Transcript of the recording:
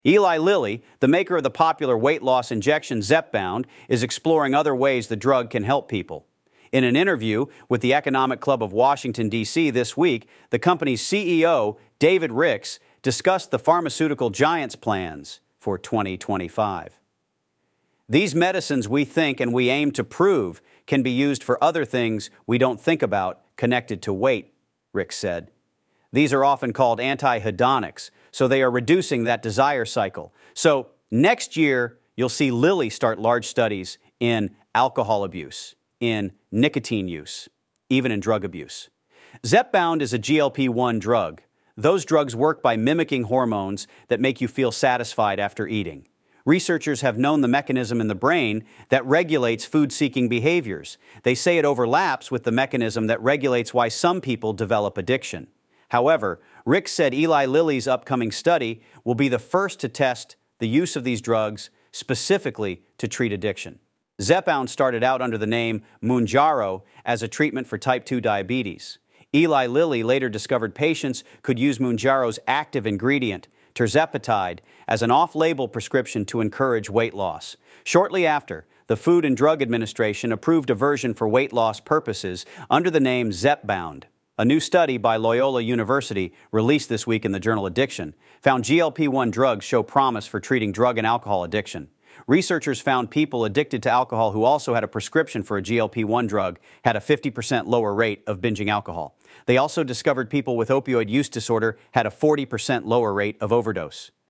Eli Lilly, the maker of the popular weight loss injection Zepbound, is exploring other ways the drug can help people. In an interview with the Economic Club of Washington, D.C. this week, the company's CEO, David Ricks, discussed the pharmaceutical giant's plans for 2025. These medicines we think and we aim to prove can be used for other things we don't think about connected to weight, Ricks said. These are often called anti-hedonics, so they are reducing that desire cycle. So next year, you'll see Lilly start large studies in alcohol abuse, in nicotine use, even in drug abuse. Zepbound is a GLP-1 drug. Those drugs work by mimicking hormones that make you feel satisfied after eating. Researchers have known the mechanism in the brain that regulates food-seeking behaviors. They say it overlaps with the mechanism that regulates why some people develop addiction. However, Ricks said Eli Lilly's upcoming study will be the first to test the use of these drugs specifically to treat addiction. Zepbound started out under the name Mounjaro as a treatment for type 2 diabetes. Eli Lilly later discovered patients could use Mounjaro's active ingredient, tirzepatide, as an off-label prescription to encourage weight loss. Shortly after, the Food and Drug Administration approved a version for weight loss purposes under the name Zepbound. A new study by Loyola University, released this week in the journal Addiction, found GLP-1 drugs show promise for treating drug and alcohol addiction. Researchers found people addicted to alcohol who also had a prescription for a GLP-1 drug had a 50% lower rate of binging alcohol. They also discovered people with opioid use disorder had a 40% lower rate of overdose.